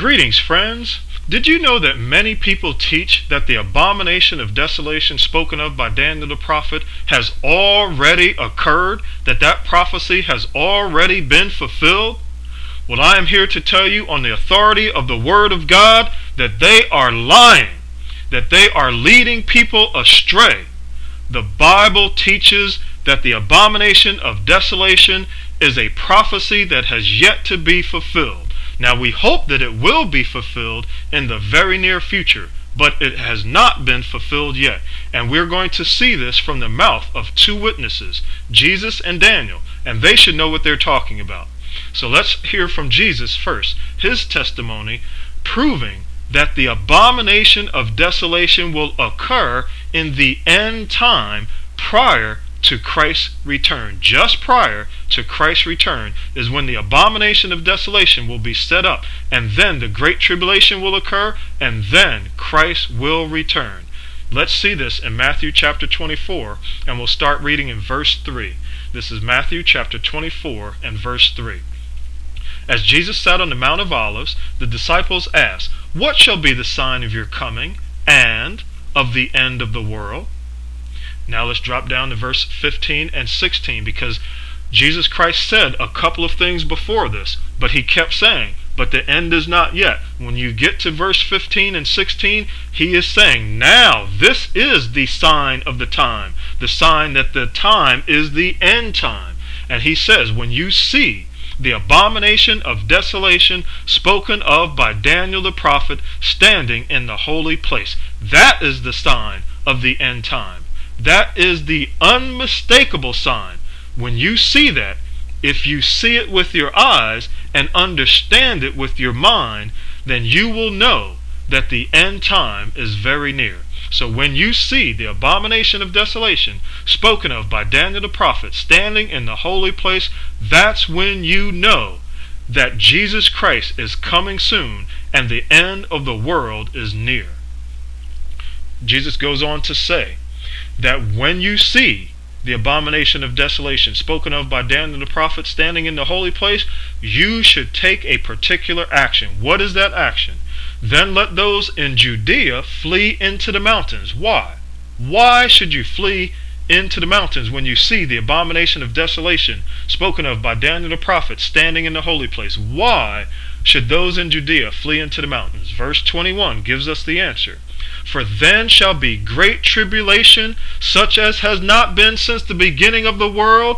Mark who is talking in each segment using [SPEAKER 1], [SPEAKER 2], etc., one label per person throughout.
[SPEAKER 1] Greetings, friends. Did you know that many people teach that the abomination of desolation spoken of by Daniel the prophet has already occurred, that prophecy has already been fulfilled? Well, I am here to tell you on the authority of the Word of God that they are lying, that they are leading people astray. The Bible teaches that the abomination of desolation is a prophecy that has yet to be fulfilled. Now, we hope that it will be fulfilled in the very near future, but it has not been fulfilled yet. And we're going to see this from the mouth of two witnesses, Jesus and Daniel, and they should know what they're talking about. So let's hear from Jesus first, his testimony proving that the abomination of desolation will occur in the end time prior to Christ's return. Just prior to Christ's return is when the abomination of desolation will be set up, and then the great tribulation will occur, and then Christ will return. Let's see this in Matthew chapter 24, and we'll start reading in verse 3. This is Matthew chapter 24 and verse 3. As Jesus sat on the Mount of Olives, the disciples asked, "What shall be the sign of your coming and of the end of the world?" Now let's drop down to verse 15 and 16, because Jesus Christ said a couple of things before this, but he kept saying, but the end is not yet. When you get to verse 15 and 16, he is saying, now this is the sign of the time, the sign that the time is the end time. And he says, when you see the abomination of desolation spoken of by Daniel the prophet standing in the holy place, that is the sign of the end time. That is the unmistakable sign. When you see that, if you see it with your eyes and understand it with your mind, then you will know that the end time is very near. So when you see the abomination of desolation spoken of by Daniel the prophet standing in the holy place, that's when you know that Jesus Christ is coming soon and the end of the world is near. Jesus goes on to say that when you see the abomination of desolation spoken of by Daniel the prophet standing in the holy place, you should take a particular action. What is that action? Then let those in Judea flee into the mountains. Why? Why should you flee into the mountains when you see the abomination of desolation spoken of by Daniel the prophet standing in the holy place? Why should those in Judea flee into the mountains? Verse 21 gives us the answer. For then shall be great tribulation, such as has not been since the beginning of the world,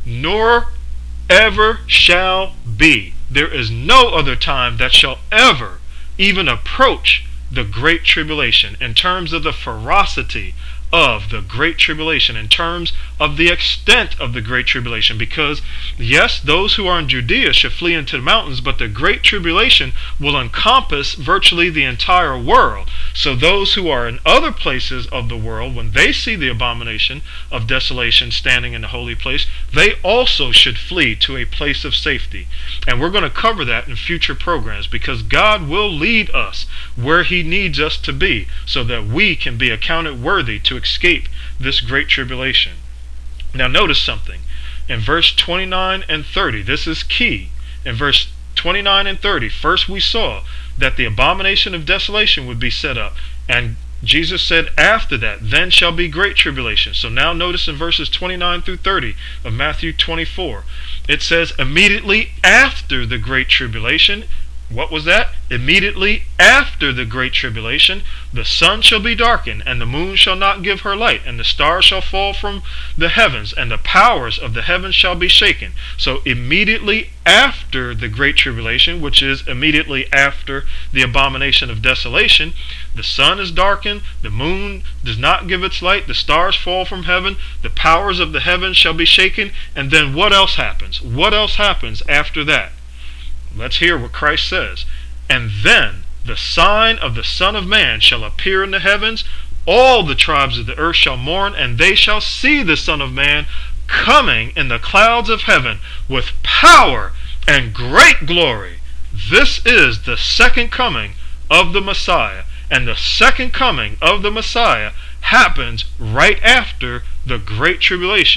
[SPEAKER 1] nor ever shall be. There is no other time that shall ever even approach the great tribulation in terms of the ferocity of the great tribulation, in terms of the extent of the great tribulation. Because yes, those who are in Judea should flee into the mountains, but the great tribulation will encompass virtually the entire world. So those who are in other places of the world, when they see the abomination of desolation standing in the holy place, they also should flee to a place of safety. And we're going to cover that in future programs, because God will lead us where he needs us to be so that we can be accounted worthy to escape this great tribulation. Now notice something. In verse 29 and 30, this is key. In verse 29 and 30, first we saw that the abomination of desolation would be set up. And Jesus said after that, then shall be great tribulation. So now notice in verses 29 through 30 of Matthew 24, it says immediately after the great tribulation. What was that? Immediately after the great tribulation, the sun shall be darkened, and the moon shall not give her light, and the stars shall fall from the heavens, and the powers of the heavens shall be shaken. So immediately after the great tribulation, which is immediately after the abomination of desolation, the sun is darkened, the moon does not give its light, the stars fall from heaven, the powers of the heavens shall be shaken. And then what else happens? What else happens after that? Let's hear what Christ says. And then the sign of the Son of Man shall appear in the heavens. All the tribes of the earth shall mourn, and they shall see the Son of Man coming in the clouds of heaven with power and great glory. This is the second coming of the Messiah. And the second coming of the Messiah happens right after the great tribulation,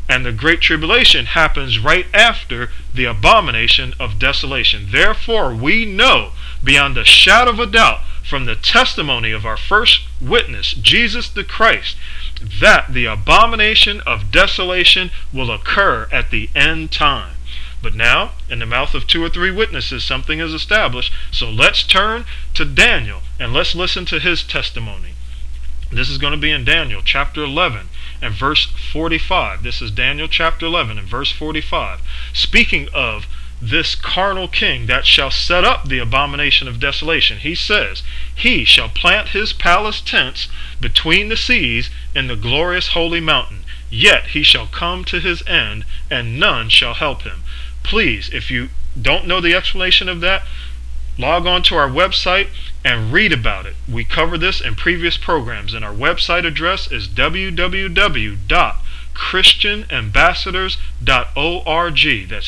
[SPEAKER 1] And the great tribulation happens right after the abomination of desolation. Therefore, we know beyond a shadow of a doubt from the testimony of our first witness, Jesus the Christ, that the abomination of desolation will occur at the end time. But now, in the mouth of 2 or 3 witnesses, something is established. So let's turn to Daniel and let's listen to his testimony. This is going to be in Daniel chapter 11 and verse 45. This is Daniel chapter 11 and verse 45. Speaking of this carnal king that shall set up the abomination of desolation, he says, he shall plant his palace tents between the seas in the glorious holy mountain. Yet he shall come to his end, and none shall help him. Please, if you don't know the explanation of that, log on to our website and read about it. We cover this in previous programs, and our website address is www.christianambassadors.org. That's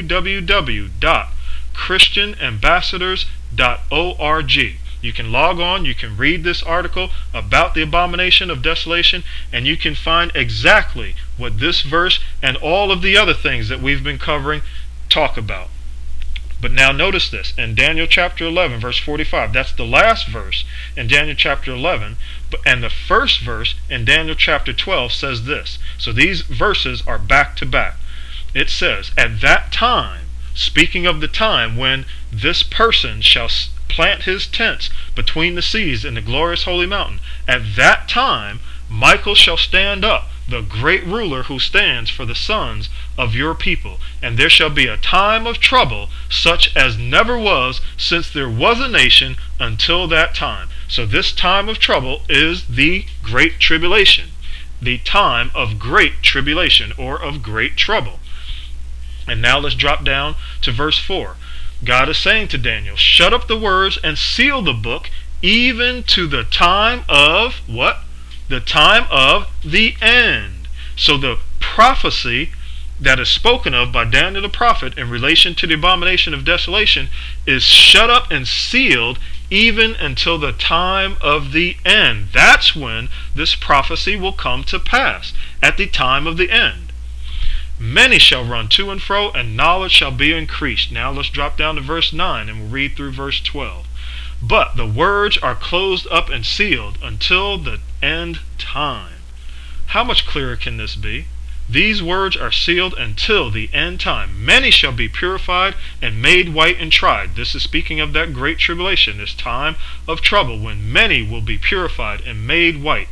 [SPEAKER 1] www.christianambassadors.org. You can log on, you can read this article about the abomination of desolation, and you can find exactly what this verse and all of the other things that we've been covering talk about. But now notice this, in Daniel chapter 11, verse 45, that's the last verse in Daniel chapter 11, and the first verse in Daniel chapter 12 says this. So these verses are back to back. It says, at that time, speaking of the time when this person shall plant his tents between the seas in the glorious holy mountain, at that time Michael shall stand up, the great ruler who stands for the sons of your people. And there shall be a time of trouble such as never was since there was a nation until that time. So this time of trouble is the great tribulation, the time of great tribulation or of great trouble. And now let's drop down to verse 4. God is saying to Daniel, shut up the words and seal the book even to the time of what? The time of the end. So the prophecy that is spoken of by Daniel the prophet in relation to the abomination of desolation is shut up and sealed even until the time of the end. That's when this prophecy will come to pass, at the time of the end. Many shall run to and fro, and knowledge shall be increased. Now let's drop down to verse 9 and we'll read through verse 12. But the words are closed up and sealed until the end time. How much clearer can this be? These words are sealed until the end time. Many shall be purified and made white and tried. This is speaking of that great tribulation, this time of trouble when many will be purified and made white.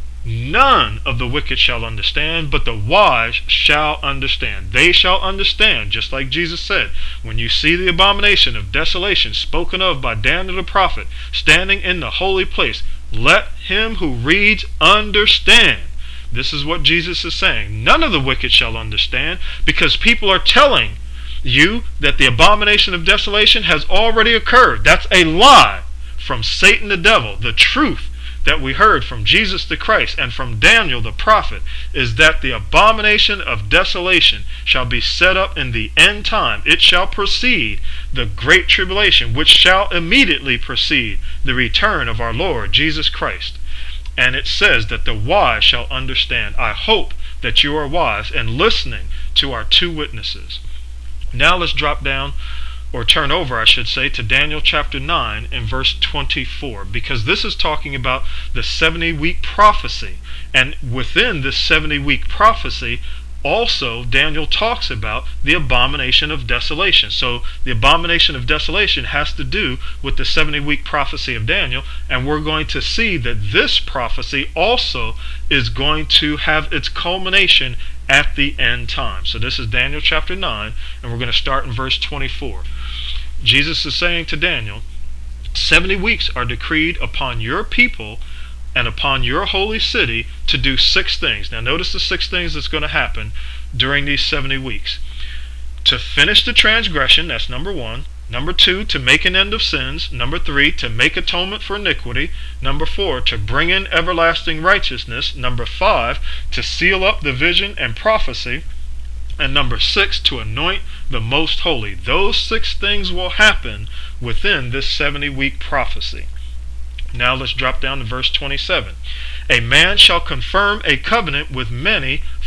[SPEAKER 1] None of the wicked shall understand, but the wise shall understand. They shall understand, just like Jesus said, when you see the abomination of desolation spoken of by Daniel the prophet standing in the holy place, let him who reads understand. This is what Jesus is saying. None of the wicked shall understand, because people are telling you that the abomination of desolation has already occurred. That's a lie from Satan the devil. The truth that we heard from Jesus the Christ and from Daniel the prophet is that the abomination of desolation shall be set up in the end time. It shall precede the great tribulation, which shall immediately precede the return of our Lord Jesus Christ. And it says that the wise shall understand. I hope that you are wise and listening to our 2 witnesses. Now let's drop down, or turn over, I should say, to Daniel chapter 9 and verse 24, because this is talking about the 70-week prophecy. And within this 70-week prophecy, also Daniel talks about the abomination of desolation. So the abomination of desolation has to do with the 70-week prophecy of Daniel, and we're going to see that this prophecy also is going to have its culmination at the end time. So this is Daniel chapter 9, and we're going to start in verse 24. Jesus is saying to Daniel, 70 weeks are decreed upon your people and upon your holy city to do 6 things. Now notice the 6 things that's going to happen during these 70 weeks. To finish the transgression, that's number 1. Number 2, to make an end of sins. Number 3, to make atonement for iniquity. Number 4, to bring in everlasting righteousness. Number 5, to seal up the vision and prophecy. And number 6, to anoint the most holy. Those 6 things will happen within this 70-week prophecy. Now let's drop down to verse 27. A man shall confirm a covenant with many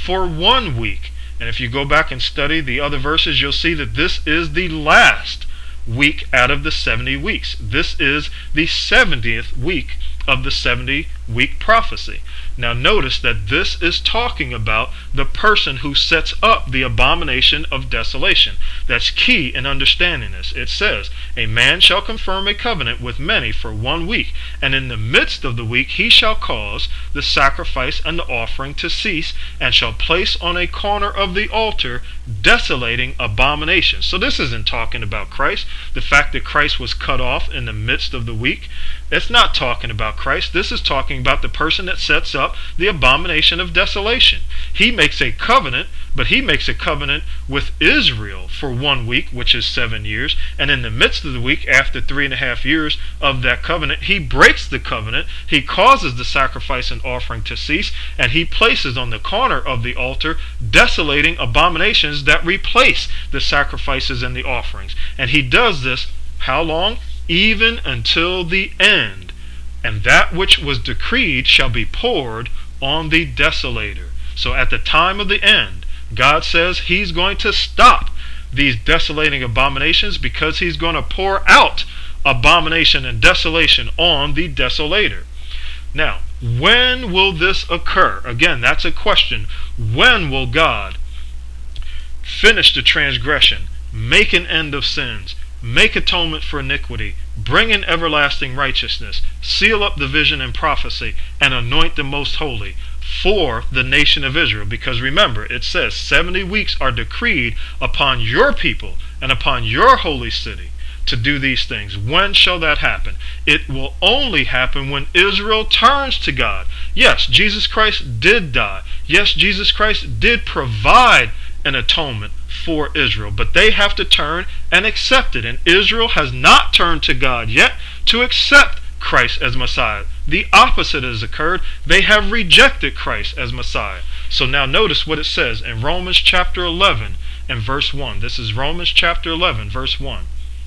[SPEAKER 1] for 1 week. And if you go back and study the other verses, you'll see that this is the last week out of the 70 weeks. This is the 70th week of the 70-week prophecy. Now notice that this is talking about the person who sets up the abomination of desolation. That's key in understanding this. It says, a man shall confirm a covenant with many for 1 week, and in the midst of the week he shall cause the sacrifice and the offering to cease, and shall place on a corner of the altar desolating abominations. So this isn't talking about Christ. The fact that Christ was cut off in the midst of the week, it's not talking about Christ. This is talking about the person that sets up the abomination of desolation. He makes a covenant, but he makes a covenant with Israel for 1 week, which is 7 years. And in the midst of the week, after 3.5 years of that covenant, he breaks the covenant. He causes the sacrifice and offering to cease, and he places on the corner of the altar desolating abominations that replace the sacrifices and the offerings. And he does this how long? Even until the end. And that which was decreed shall be poured on the desolator. So at the time of the end, God says he's going to stop these desolating abominations because he's going to pour out abomination and desolation on the desolator. Now, when will this occur? Again, that's a question. When will God finish the transgression, make an end of sins, make atonement for iniquity, bring in everlasting righteousness, seal up the vision and prophecy, and anoint the most holy for the nation of Israel? Because remember, it says 70 weeks are decreed upon your people and upon your holy city to do these things. When shall that happen? It will only happen when Israel turns to God. Yes, Jesus Christ did die. Yes, Jesus Christ did provide an atonement for Israel, but they have to turn and accept it. And Israel has not turned to God yet to accept Christ as Messiah. The opposite has occurred. They have rejected Christ as Messiah. So now notice what it says in Romans chapter 11 and verse 1. This is Romans chapter 11 verse 1.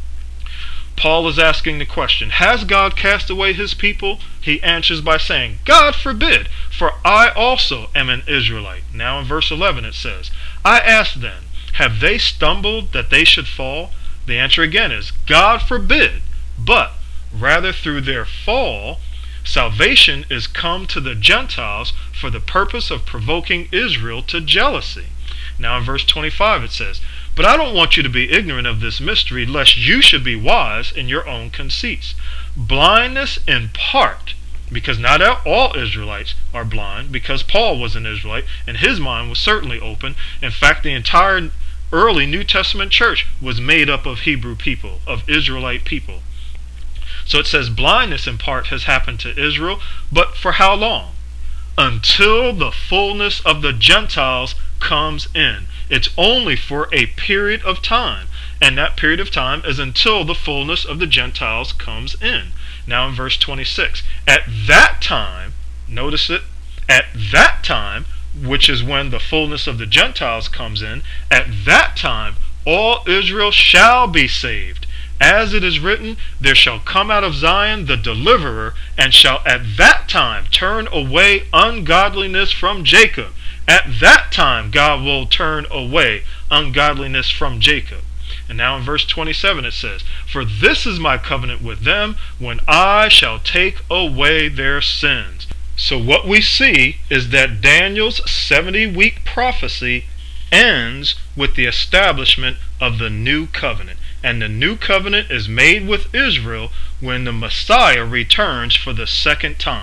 [SPEAKER 1] Paul is asking the question, has God cast away his people? He answers by saying, God forbid, for I also am an Israelite. Now in verse 11 it says, I ask then, have they stumbled that they should fall? The answer again is, God forbid, but rather through their fall, salvation is come to the Gentiles for the purpose of provoking Israel to jealousy. Now in verse 25 it says, but I don't want you to be ignorant of this mystery, lest you should be wise in your own conceits. Blindness in part, because not all Israelites are blind, because Paul was an Israelite, and his mind was certainly open. In fact, the entire early New Testament church was made up of Hebrew people, of Israelite people. So it says blindness in part has happened to Israel, but for how long? Until the fullness of the Gentiles comes in. It's only for a period of time, and that period of time is until the fullness of the Gentiles comes in. Now in verse 26, at that time, notice it, at that time, which is when the fullness of the Gentiles comes in, at that time all Israel shall be saved. As it is written, there shall come out of Zion the deliverer, and shall at that time turn away ungodliness from Jacob. At that time God will turn away ungodliness from Jacob. And now in verse 27 it says, for this is my covenant with them when I shall take away their sins. So what we see is that Daniel's 70-week prophecy ends with the establishment of the new covenant. And the new covenant is made with Israel when the Messiah returns for the second time.